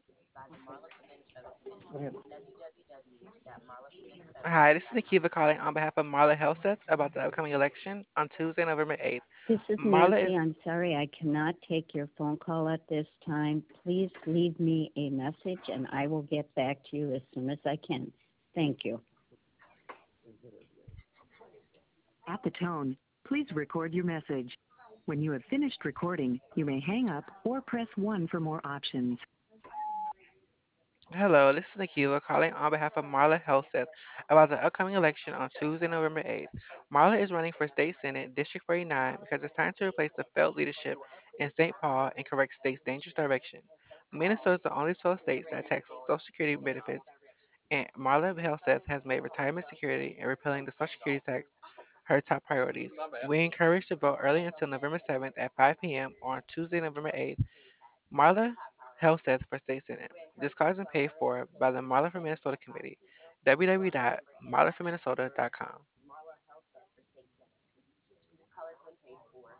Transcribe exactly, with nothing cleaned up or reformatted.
Okay. Hi, this is Nikiva calling on behalf of Marla Health Sets about the upcoming election on Tuesday, November eighth. This is Marla is Nancy. I'm sorry I cannot take your phone call at this time. Please leave me a message and I will get back to you as soon as I can. Thank you. At the tone, please record your message. When you have finished recording, you may hang up or press one for more options. Hello, this is Nikiva calling on behalf of Marla Health Sets about the upcoming election on Tuesday, November eighth. Marla is running for State Senate, District forty-nine, because it's time to replace the failed leadership in Saint Paul and correct state's dangerous direction. Minnesota is the only twelve states that tax Social Security benefits, and Marla Health Sets has made retirement security and repealing the Social Security tax her top priorities. We encourage to vote early until November seventh at five p m on Tuesday, November eighth. Marla Helseth for State Senate. This cause is paid for by the Marla for Minnesota Committee. w w w dot marla for minnesota dot com.